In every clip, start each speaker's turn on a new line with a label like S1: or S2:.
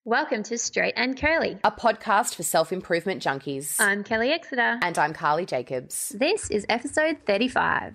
S1: Welcome to Straight and Curly.
S2: A podcast for self-improvement junkies.
S1: I'm Kelly Exeter.
S2: And I'm Carly Jacobs.
S1: This is episode 35.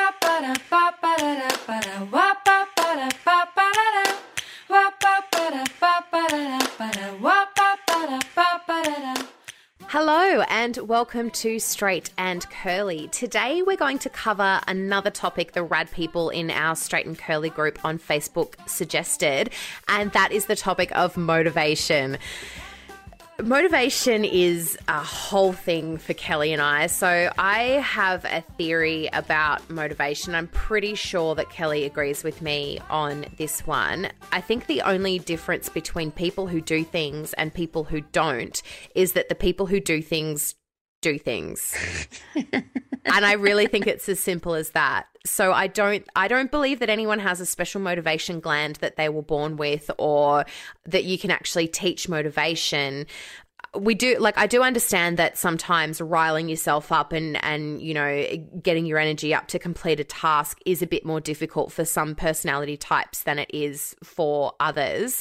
S2: Hello and welcome to Straight and Curly. Today we're going to cover another topic the rad people in our Straight and Curly group on Facebook suggested, and that is the topic of motivation. Motivation is a whole thing for Kelly and I. So I have a theory about motivation. I'm pretty sure that Kelly agrees with me on this one. I think the only difference between people who do things and people who don't is that the people who do things do things. And I really think it's as simple as that. So I don't believe that anyone has a special motivation gland that they were born with, or that you can actually teach motivation. I do understand that sometimes riling yourself up and you know, getting your energy up to complete a task is a bit more difficult for some personality types than it is for others.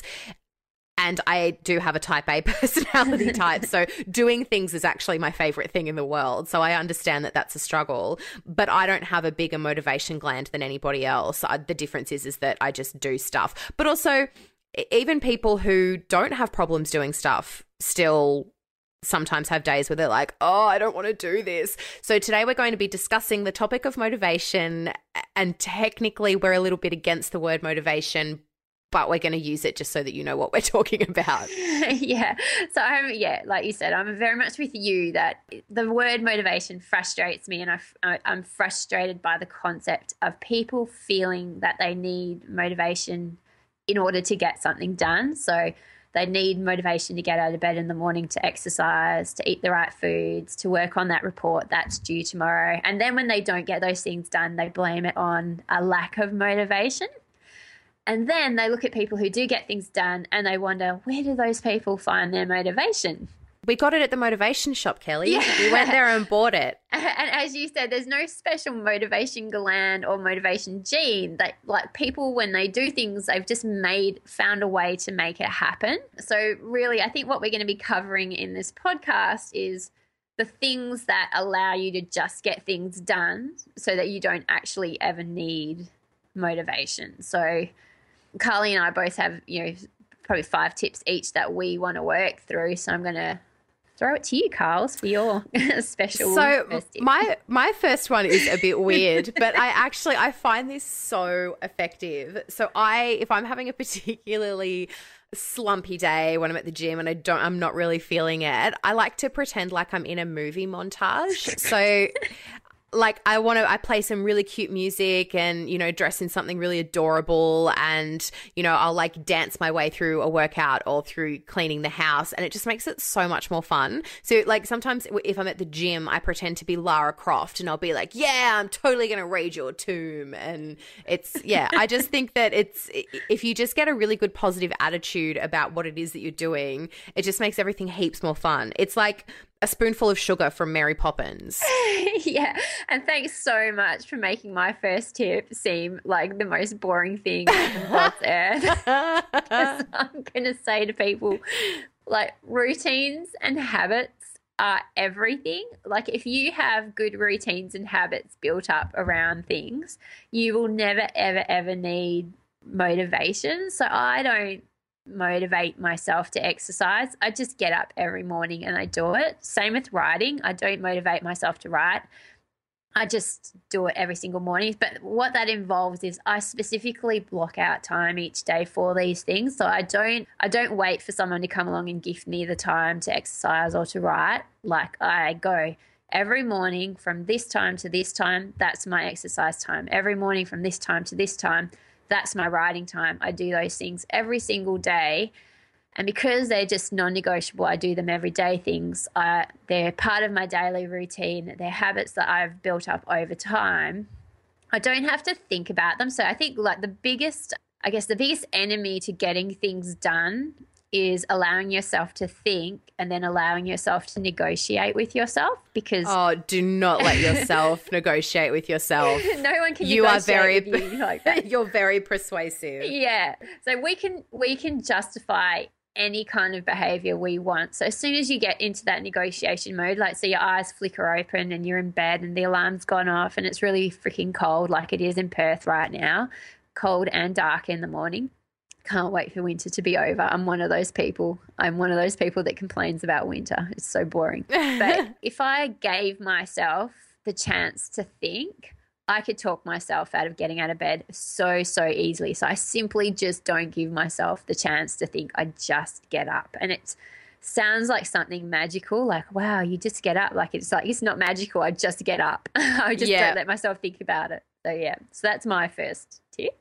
S2: And I do have a type A personality type, so doing things is actually my favorite thing in the world. So I understand that that's a struggle, but I don't have a bigger motivation gland than anybody else. The difference is that I just do stuff. But also, even people who don't have problems doing stuff still sometimes have days where they're like, oh, I don't want to do this. So today we're going to be discussing the topic of motivation, and technically we're a little bit against the word motivation, but we're going to use it just so that you know what we're talking about.
S1: Yeah. So like you said, I'm very much with you that the word motivation frustrates me, and I'm frustrated by the concept of people feeling that they need motivation in order to get something done. So they need motivation to get out of bed in the morning, to exercise, to eat the right foods, to work on that report that's due tomorrow. And then when they don't get those things done, they blame it on a lack of motivation. And then they look at people who do get things done and they wonder, where do those people find their motivation?
S2: We got it at the motivation shop, Kelly.
S1: Yeah.
S2: We went there and bought it.
S1: And as you said, there's no special motivation gland or motivation gene. That, like, people, when they do things, they've just found a way to make it happen. So really, I think what we're going to be covering in this podcast is the things that allow you to just get things done so that you don't actually ever need motivation. So Carly and I both have, probably 5 tips each that we want to work through. So I'm going to throw it to you, Carl, for your special.
S2: So
S1: first tip.
S2: my first one is a bit weird, but I find this so effective. So if I'm having a particularly slumpy day when I'm at the gym and I'm not really feeling it, I like to pretend like I'm in a movie montage. So like I play some really cute music and, dress in something really adorable, and, I'll like dance my way through a workout or through cleaning the house, and it just makes it so much more fun. So like sometimes if I'm at the gym, I pretend to be Lara Croft and I'll be like, yeah, I'm totally going to raid your tomb. And I just think that if you just get a really good positive attitude about what it is that you're doing, it just makes everything heaps more fun. It's like a spoonful of sugar from Mary Poppins.
S1: Yeah. And thanks so much for making my first tip seem like the most boring thing on God's earth. 'Cause I'm going to say to people, like, routines and habits are everything. Like, if you have good routines and habits built up around things, you will never, ever, ever need motivation. So I don't motivate myself to exercise. I just get up every morning and I do it. Same with writing. I don't motivate myself to write. I just do it every single morning. But what that involves is I specifically block out time each day for these things. So I don't wait for someone to come along and gift me the time to exercise or to write. Like, I go every morning from this time to this time, that's my exercise time. Every morning from this time to this time, that's my writing time. I do those things every single day. And because they're just non-negotiable, I do them every day things. They're part of my daily routine. They're habits that I've built up over time. I don't have to think about them. So I think like the biggest enemy to getting things done is allowing yourself to think and then allowing yourself to negotiate with yourself, because
S2: do not let yourself negotiate with yourself.
S1: No one can negotiate with you like that.
S2: You're very persuasive.
S1: Yeah. So we can justify any kind of behavior we want. So as soon as you get into that negotiation mode, like so your eyes flicker open and you're in bed and the alarm's gone off and it's really freaking cold like it is in Perth right now, cold and dark in the morning. Can't wait for winter to be over. I'm one of those people. I'm one of those people that complains about winter. It's so boring. But if I gave myself the chance to think, I could talk myself out of getting out of bed so easily. So I simply just don't give myself the chance to think. I just get up. And it sounds like something magical, like, wow, you just get up. Like it's not magical. I just get up. I just don't let myself think about it. So, yeah. So that's my first tip.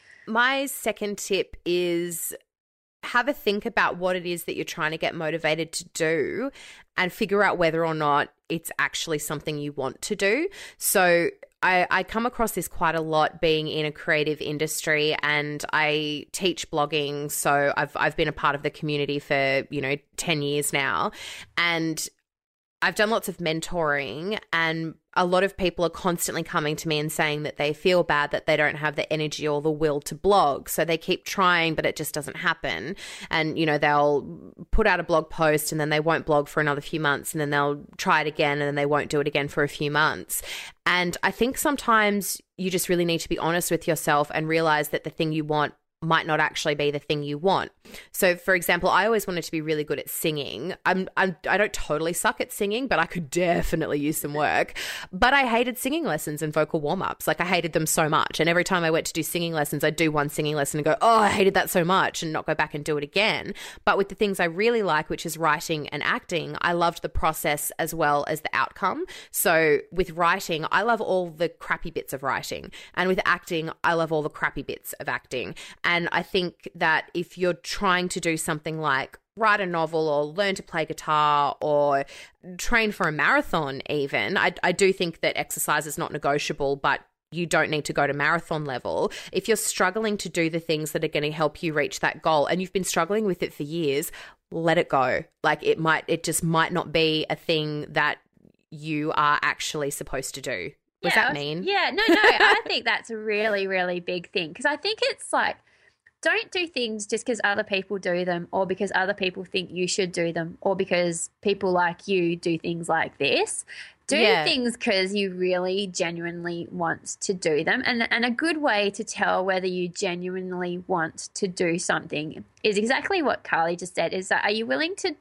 S2: My second tip is have a think about what it is that you're trying to get motivated to do and figure out whether or not it's actually something you want to do. So I come across this quite a lot being in a creative industry, and I teach blogging. So I've been a part of the community for, 10 years now, and I've done lots of mentoring, and a lot of people are constantly coming to me and saying that they feel bad that they don't have the energy or the will to blog. So they keep trying, but it just doesn't happen. And, they'll put out a blog post and then they won't blog for another few months, and then they'll try it again and then they won't do it again for a few months. And I think sometimes you just really need to be honest with yourself and realize that the thing you want might not actually be the thing you want. So, for example, I always wanted to be really good at singing. I don't totally suck at singing, but I could definitely use some work. But I hated singing lessons and vocal warm-ups. Like, I hated them so much. And every time I went to do singing lessons, I'd do one singing lesson and go, oh, I hated that so much, and not go back and do it again. But with the things I really like, which is writing and acting, I loved the process as well as the outcome. So with writing, I love all the crappy bits of writing. And with acting, I love all the crappy bits of acting. And I think that if you're trying to do something like write a novel or learn to play guitar or train for a marathon even, I do think that exercise is not negotiable, but you don't need to go to marathon level. If you're struggling to do the things that are going to help you reach that goal and you've been struggling with it for years, let it go. Like it just might not be a thing that you are actually supposed to do. What does that mean?
S1: Yeah, no, I think that's a really, really big thing, because I think it's like, don't do things just because other people do them, or because other people think you should do them, or because people like you do things like this. Do things because you really genuinely want to do them. And a good way to tell whether you genuinely want to do something is exactly what Carly just said, is that are you willing to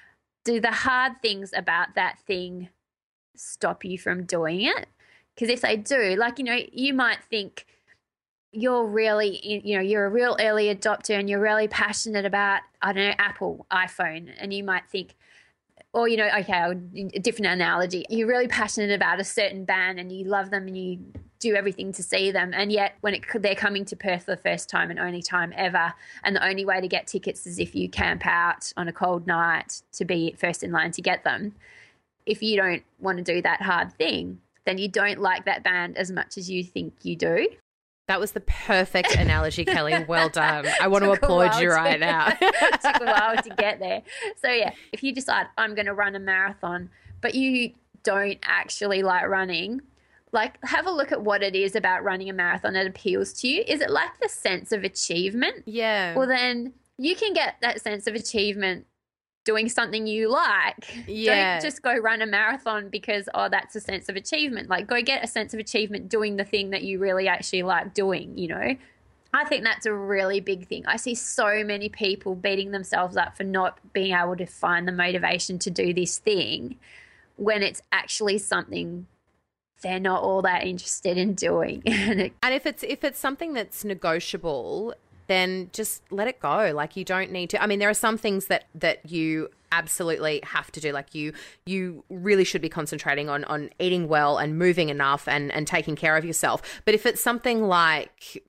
S1: do the hard things about that thing stop you from doing it? Because if they do, like, you might think, you're really, you're a real early adopter and you're really passionate about, I don't know, Apple, iPhone. And you might think, or, a different analogy. You're really passionate about a certain band and you love them and you do everything to see them. And yet when they're coming to Perth for the first time and only time ever, and the only way to get tickets is if you camp out on a cold night to be first in line to get them. If you don't want to do that hard thing, then you don't like that band as much as you think you do.
S2: That was the perfect analogy, Kelly. Well done. I want to applaud you right now.
S1: Took a while to get there. So, yeah, if you decide I'm going to run a marathon, but you don't actually like running, like have a look at what it is about running a marathon that appeals to you. Is it like the sense of achievement?
S2: Yeah.
S1: Well, then you can get that sense of achievement doing something you like.
S2: Yeah.
S1: Don't just go run a marathon because, that's a sense of achievement. Like, go get a sense of achievement doing the thing that you really actually like doing, I think that's a really big thing. I see so many people beating themselves up for not being able to find the motivation to do this thing when it's actually something they're not all that interested in doing.
S2: And if it's something that's negotiable, then just let it go. Like, you don't need to. I mean, there are some things that you absolutely have to do. Like, you really should be concentrating on eating well and moving enough and taking care of yourself. But if it's something like,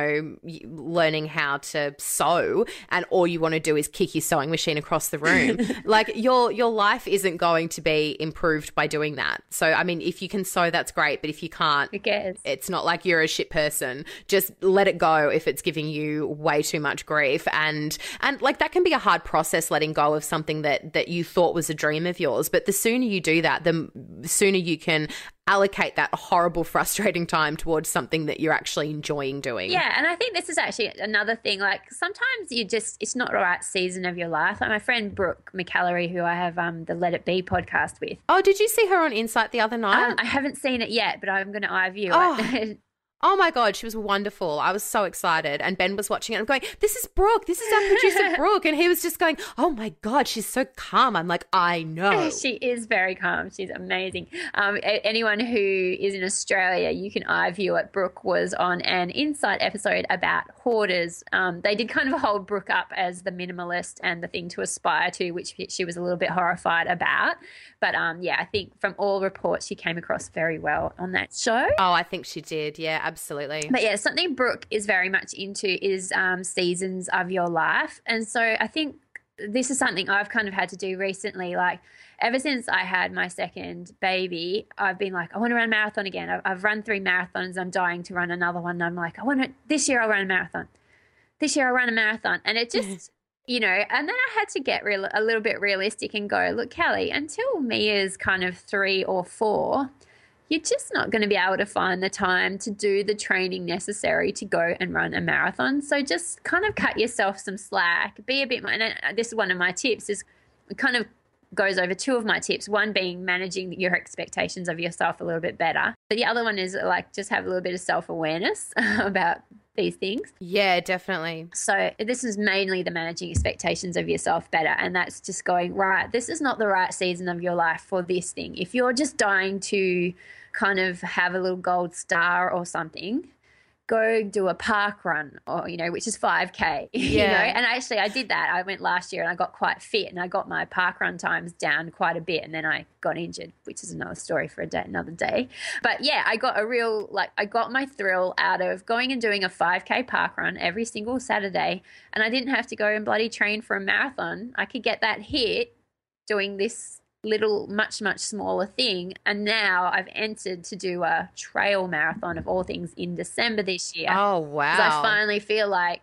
S2: learning how to sew and all you want to do is kick your sewing machine across the room, like your life isn't going to be improved by doing that. So, I mean, if you can sew, that's great. But if you can't,
S1: who cares?
S2: It's not like you're a shit person. Just let it go if it's giving you way too much grief. And like, that can be a hard process, letting go of something that that you thought was a dream of yours. But the sooner you do that, the sooner you can allocate that horrible, frustrating time towards something that you're actually enjoying doing.
S1: Yeah, and I think this is actually another thing. Like sometimes it's not the right season of your life. Like my friend Brooke McAllery, who I have the Let It Be podcast with.
S2: Oh, did you see her on Insight the other night?
S1: I haven't seen it yet, but I'm going to eye view it.
S2: Oh my God, she was wonderful. I was so excited. And Ben was watching it and going, this is Brooke. This is our producer, Brooke. And he was just going, oh my God, she's so calm. I'm like, I know.
S1: She is very calm. She's amazing. Anyone who is in Australia, you can eye view it. Brooke was on an Insight episode about hoarders. They did kind of hold Brooke up as the minimalist and the thing to aspire to, which she was a little bit horrified about. But yeah, I think from all reports, she came across very well on that show.
S2: Oh, I think she did. Yeah, absolutely.
S1: But yeah, something Brooke is very much into is seasons of your life. And so I think this is something I've kind of had to do recently. Like ever since I had my second baby, I've been like, I want to run a marathon again. I've run 3 marathons. I'm dying to run another one. And I'm like, this year I'll run a marathon. This year I'll run a marathon. And it just... You know, and then I had to get a little bit realistic and go, look, Kelly, until Mia's kind of 3 or 4, you're just not going to be able to find the time to do the training necessary to go and run a marathon. So just kind of cut yourself some slack, be a bit more. And this is one of my tips, is it kind of goes over 2 of my tips, one being managing your expectations of yourself a little bit better. But the other one is like just have a little bit of self-awareness about these things.
S2: Yeah, definitely.
S1: So this is mainly the managing expectations of yourself better. And that's just going, right, this is not the right season of your life for this thing. If you're just dying to kind of have a little gold star or something, go do a park run or, you know, which is 5K, you know. And actually I did that. I went last year and I got quite fit and I got my park run times down quite a bit, and then I got injured, which is another story for another day. But yeah, I got I got my thrill out of going and doing a 5K park run every single Saturday, and I didn't have to go and bloody train for a marathon. I could get that hit doing this little much smaller thing, and now I've entered to do a trail marathon of all things in December this year.
S2: Oh wow.
S1: So I finally feel like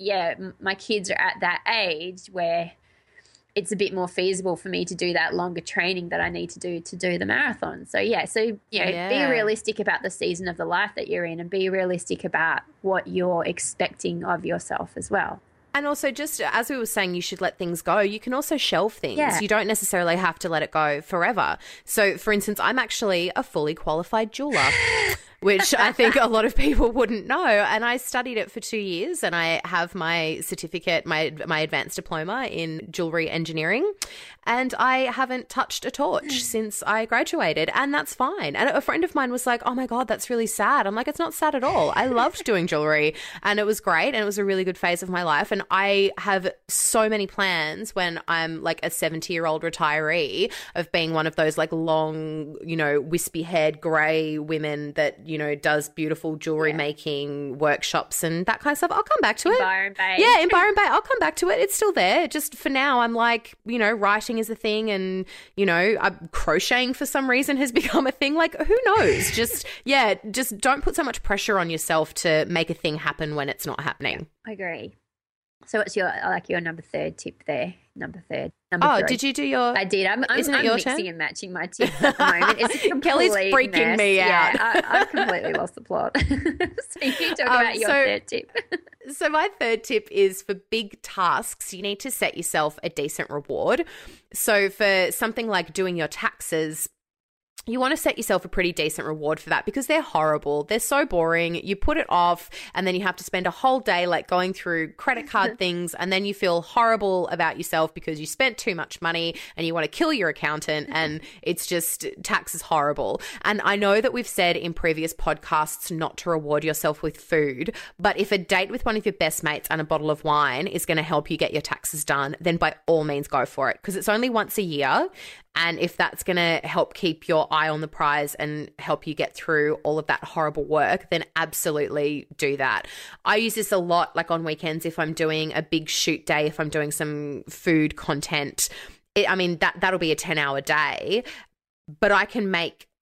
S1: my kids are at that age where it's a bit more feasible for me to do that longer training that I need to do the marathon. So be realistic about the season of the life that you're in, and be realistic about what you're expecting of yourself as well.
S2: And also, just as we were saying, you should let things go. You can also shelve things.
S1: Yeah.
S2: You don't necessarily have to let it go forever. So, for instance, I'm actually a fully qualified jeweler, which I think a lot of people wouldn't know. And I studied it for 2 years, and I have my certificate, my advanced diploma in jewellery engineering. And I haven't touched a torch since I graduated, and that's fine. And a friend of mine was like, oh my God, that's really sad. I'm like, it's not sad at all. I loved doing jewellery, and it was great, and it was a really good phase of my life. And I have so many plans when I'm like a 70-year-old retiree of being one of those like long, you know, wispy-haired grey women that, you know, does beautiful jewellery making workshops and that kind of stuff. I'll come back to it.
S1: Byron Bay.
S2: Yeah, in Byron Bay. I'll come back to it. It's still there. Just for now, I'm like, you know, writing is a thing, and, you know, crocheting for some reason has become a thing. Like, who knows? Just don't put so much pressure on yourself to make a thing happen when it's not happening.
S1: I agree. So what's your number 3 tip there? Number 3. Number 3.
S2: Did you do your...
S1: I did. I'm
S2: your
S1: mixing
S2: turn?
S1: and matching my tips at the moment. It's a
S2: Kelly's freaking
S1: mess.
S2: me out.
S1: Yeah, I've completely lost the plot. So you talk about your 3rd tip.
S2: So my 3rd tip is for big tasks, you need to set yourself a decent reward. So for something like doing your taxes, you want to set yourself a pretty decent reward for that, because they're horrible. They're so boring. You put it off, and then you have to spend a whole day like going through credit card things, and then you feel horrible about yourself because you spent too much money and you want to kill your accountant, and it's just, tax is horrible. And I know that we've said in previous podcasts not to reward yourself with food, but if a date with one of your best mates and a bottle of wine is going to help you get your taxes done, then by all means go for it, because it's only once a year. And if that's going to help keep your eye on the prize and help you get through all of that horrible work, then absolutely do that. I use this a lot, like on weekends, if I'm doing a big shoot day, if I'm doing some food content. That'll be a 10-hour day, but I can make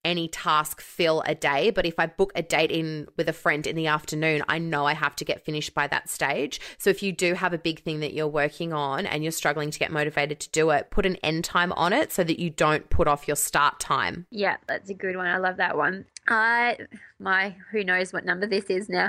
S2: any task fill a day, but if I book a date in with a friend in the afternoon, I know I have to get finished by that stage. So if you do have a big thing that you're working on and you're struggling to get motivated to do it, put an end time on it so that you don't put off your start time.
S1: Yeah, that's a good one. I love that one. Who knows what number this is now.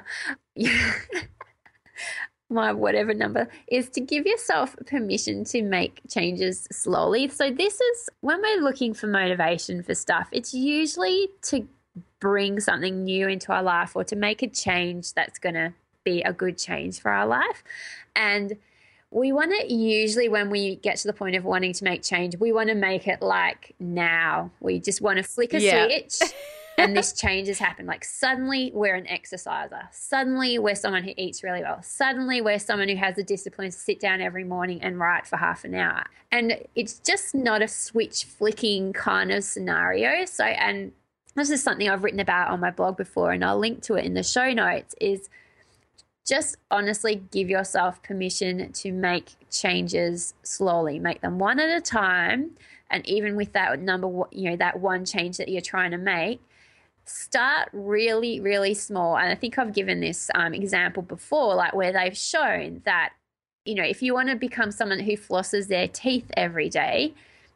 S1: My whatever number is to give yourself permission to make changes slowly. So this is when we're looking for motivation for stuff, it's usually to bring something new into our life or to make a change that's going to be a good change for our life. And we want to usually, when we get to the point of wanting to make change, we want to make it like now. We just want to flick a switch and this change has happened. Like suddenly we're an exerciser. Suddenly we're someone who eats really well. Suddenly we're someone who has the discipline to sit down every morning and write for half an hour. And it's just not a switch flicking kind of scenario. So, and this is something I've written about on my blog before, and I'll link to it in the show notes, is just honestly give yourself permission to make changes slowly. Make them one at a time. And even with that that one change that you're trying to make, start really, really small. And I think I've given this example before, like where they've shown that, if you want to become someone who flosses their teeth every day,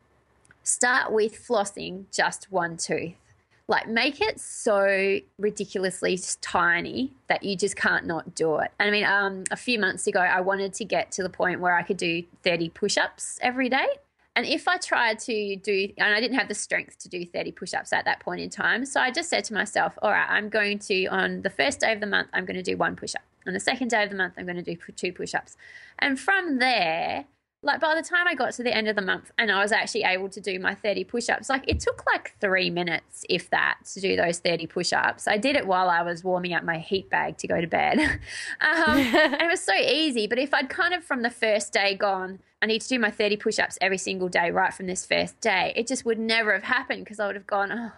S1: start with flossing just one tooth. Like make it so ridiculously tiny that you just can't not do it. And I mean, a few months ago, I wanted to get to the point where I could do 30 push-ups every day. And if I tried to and I didn't have the strength to do 30 push-ups at that point in time. So I just said to myself, all right, I'm going to, on the first day of the month, I'm going to do 1 push-up. On the second day of the month, I'm going to do 2 push-ups. And from there, like by the time I got to the end of the month and I was actually able to do my 30 push-ups, like it took like 3 minutes, if that, to do those 30 push-ups. I did it while I was warming up my heat bag to go to bed. And it was so easy. But if I'd kind of from the first day gone, I need to do my 30 push-ups every single day right from this first day, it just would never have happened because I would have gone,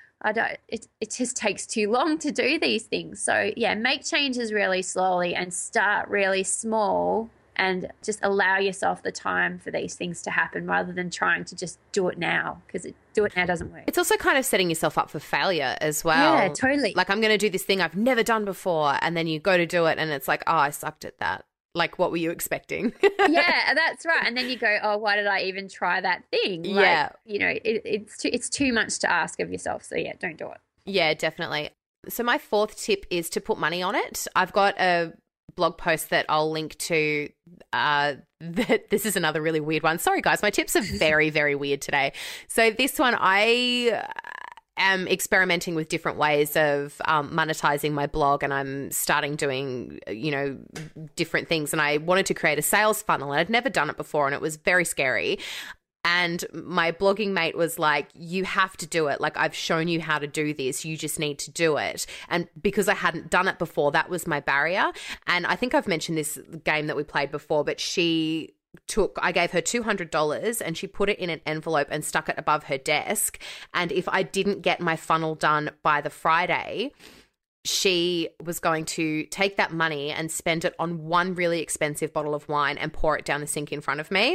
S1: it just takes too long to do these things. So yeah, make changes really slowly and start really small and just allow yourself the time for these things to happen rather than trying to just do it now, because do it now doesn't work.
S2: It's also kind of setting yourself up for failure as well.
S1: Yeah, totally.
S2: Like I'm going to do this thing I've never done before, and then you go to do it and it's like, oh, I sucked at that. Like, what were you expecting?
S1: Yeah, that's right. And then you go, oh, why did I even try that thing? Like,
S2: yeah.
S1: It's too much to ask of yourself. So yeah, don't do it.
S2: Yeah, definitely. So my fourth tip is to put money on it. I've got a blog post that I'll link to. This is another really weird one. Sorry, guys. My tips are very, very weird today. So this one, I am experimenting with different ways of monetizing my blog, and I'm starting doing, different things. And I wanted to create a sales funnel, and I'd never done it before, and it was very scary. And my blogging mate was like, you have to do it. Like, I've shown you how to do this. You just need to do it. And because I hadn't done it before, that was my barrier. And I think I've mentioned this game that we played before, but I gave her $200 and she put it in an envelope and stuck it above her desk. And if I didn't get my funnel done by the Friday, she was going to take that money and spend it on one really expensive bottle of wine and pour it down the sink in front of me.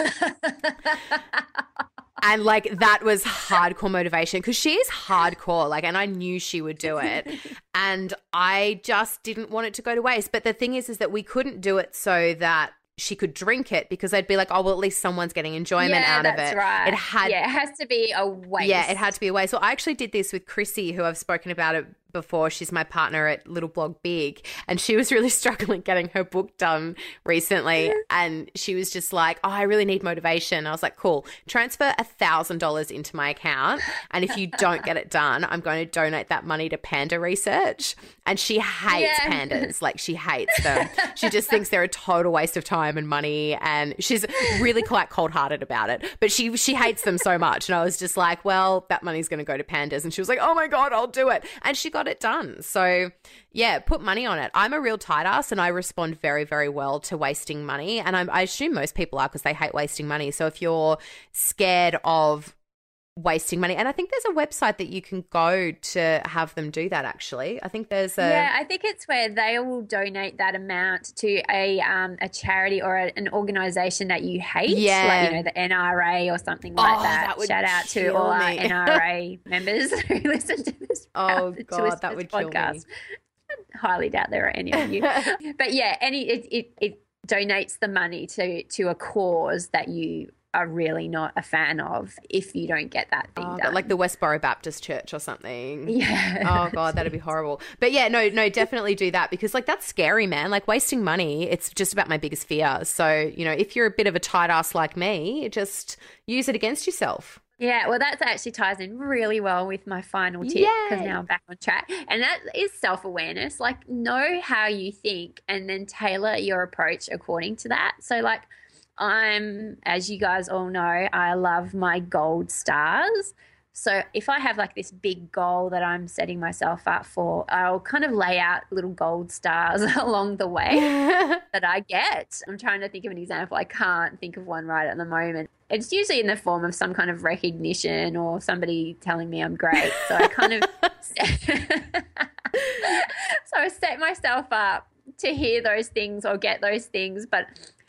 S2: And like, that was hardcore motivation because she is hardcore, like, and I knew she would do it. And I just didn't want it to go to waste. But the thing is that we couldn't do it so that she could drink it, because I'd be like, oh, well, at least someone's getting enjoyment out of it.
S1: That's right.
S2: It
S1: has to be a waste.
S2: Yeah, it had to be a waste. So I actually did this with Chrissy, who I've spoken about it before. She's my partner at Little Blog Big, and she was really struggling getting her book done recently. And she was just like, oh, I really need motivation. I was like, cool, transfer $1,000 into my account, and if you don't get it done, I'm going to donate that money to Panda Research. And she hates pandas. Like, she hates them. She just thinks they're a total waste of time and money, and she's really quite cold-hearted about it. But she hates them so much. And I was just like, well, that money's going to go to pandas. And she was like, oh my God, I'll do it. And she got it done. So yeah, put money on it. I'm a real tight ass, and I respond very, very well to wasting money. And I assume most people are, because they hate wasting money. So if you're scared of wasting money. And I think there's a website that you can go to have them do that, actually. I think there's a...
S1: Yeah, I think it's where they will donate that amount to a charity or an organisation that you hate.
S2: Yeah.
S1: Like, you know, the NRA or something like that. Shout out to all our NRA members who listen to this.
S2: Oh, God, that would kill me.
S1: I highly doubt there are any of you. But yeah, it donates the money to a cause that you are really not a fan of if you don't get that thing done.
S2: Like the Westboro Baptist Church or something.
S1: Yeah.
S2: Oh, God, that'd be horrible. But yeah, no, definitely do that, because like that's scary, man. Like wasting money, it's just about my biggest fear. So, you know, if you're a bit of a tight ass like me, just use it against yourself.
S1: Yeah, well, that actually ties in really well with my final tip, because now I'm back on track. And that is self-awareness. Like, know how you think and then tailor your approach according to that. So, like, as you guys all know, I love my gold stars. So if I have like this big goal that I'm setting myself up for, I'll kind of lay out little gold stars along the way that I get. I'm trying to think of an example. I can't think of one right at the moment. It's usually in the form of some kind of recognition or somebody telling me I'm great. So I kind of so I set myself up to hear those things or get those things, but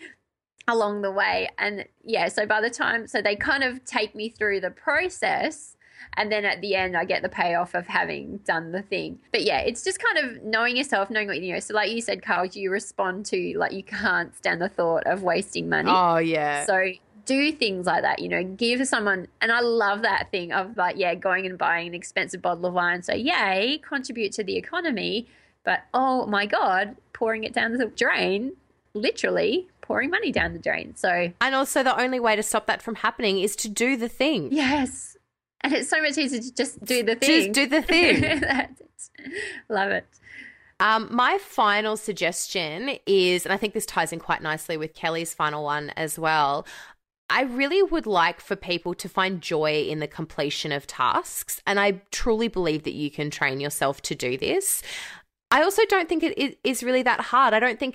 S1: along the way. And yeah, so by the time, so they kind of take me through the process, and then at the end I get the payoff of having done the thing. But yeah, it's just kind of knowing yourself, knowing what you know. So like you said, Carl, you respond to, like, you can't stand the thought of wasting money.
S2: Oh yeah.
S1: So do things like that, you know, give someone, and I love that thing of like, yeah, going and buying an expensive bottle of wine. So yay, contribute to the economy, but oh my God, pouring it down the drain, literally pouring money down the drain. So,
S2: and also the only way to stop that from happening is to do the thing.
S1: Yes. And it's so much easier to just do the thing.
S2: Just do the thing.
S1: Love it.
S2: My final suggestion is, and I think this ties in quite nicely with Kelly's final one as well, I really would like for people to find joy in the completion of tasks. And I truly believe that you can train yourself to do this. I also don't think it is really that hard. I can't think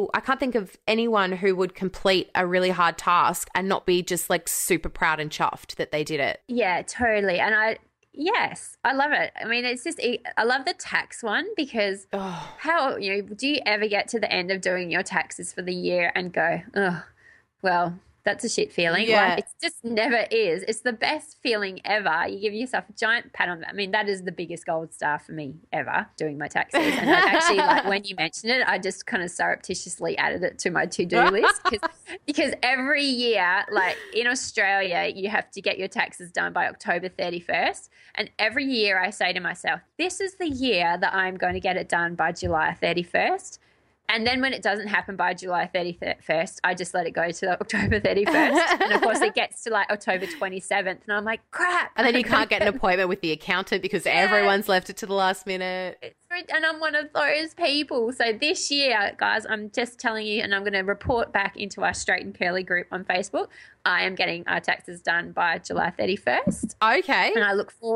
S2: of anyone who would complete a really hard task and not be just like super proud and chuffed that they did it.
S1: Yeah, totally. And yes, I love it. I mean, I love the tax one, because how, you know, do you ever get to the end of doing your taxes for the year and go, oh, well, that's a shit feeling.
S2: Yeah.
S1: Like, it just never is. It's the best feeling ever. You give yourself a giant pat on that. I mean, that is the biggest gold star for me ever, doing my taxes. And actually, like, when you mentioned it, I just kind of surreptitiously added it to my to-do list, because every year, like in Australia, you have to get your taxes done by October 31st. And every year I say to myself, this is the year that I'm going to get it done by July 31st. And then when it doesn't happen by July 31st, I just let it go to October 31st. And, of course, it gets to, like, October 27th. And I'm like, crap.
S2: And then you can't get an appointment with the accountant because everyone's left it to the last minute.
S1: And I'm one of those people. So this year, guys, I'm just telling you, and I'm going to report back into our Straight and Curly group on Facebook, I am getting our taxes done by July 31st.
S2: Okay.
S1: And I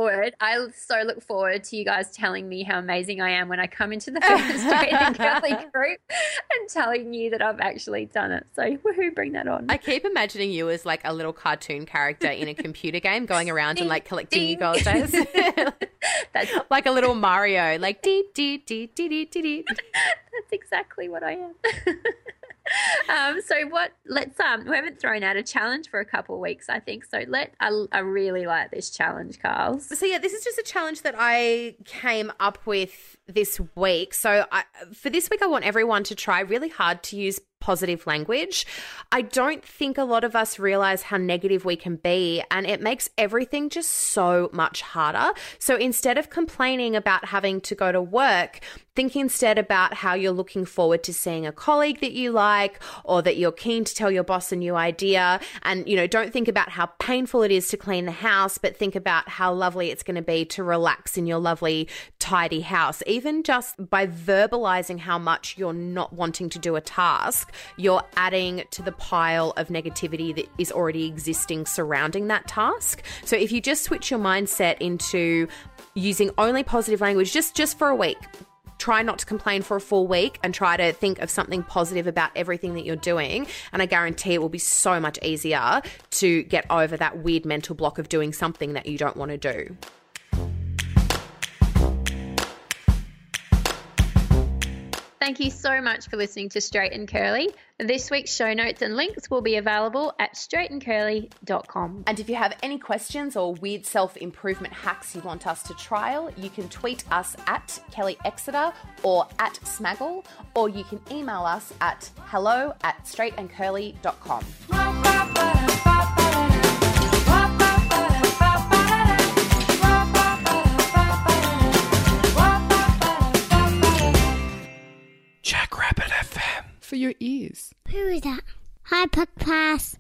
S1: so look forward to you guys telling me how amazing I am when I come into the Straight and Curly group and telling you that I've actually done it. So woohoo, bring that on.
S2: I keep imagining you as like a little cartoon character in a computer game going around and like collecting your gold stars. That's like a little Mario, like dee dee dee dee dee dee.
S1: That's exactly what I am. So we haven't thrown out a challenge for a couple of weeks, I think. So I really like this challenge, Carl.
S2: So yeah, this is just a challenge that I came up with this week. So for this week, I want everyone to try really hard to use positive language. I don't think a lot of us realize how negative we can be, and it makes everything just so much harder. So instead of complaining about having to go to work, think instead about how you're looking forward to seeing a colleague that you like, or that you're keen to tell your boss a new idea. And, you know, don't think about how painful it is to clean the house, but think about how lovely it's going to be to relax in your lovely, tidy house. Even just by verbalizing how much you're not wanting to do a task, you're adding to the pile of negativity that is already existing surrounding that task. So if you just switch your mindset into using only positive language just for a week, try not to complain for a full week and try to think of something positive about everything that you're doing. And I guarantee it will be so much easier to get over that weird mental block of doing something that you don't want to do.
S1: Thank you so much for listening to Straight and Curly. This week's show notes and links will be available at straightandcurly.com.
S2: And if you have any questions or weird self-improvement hacks you want us to trial, you can tweet us at Kelly Exeter or at Smaggle, or you can email us at hello@straightandcurly.com.
S3: Jackrabbit FM for your ears.
S4: Who is that? Hi, Papa.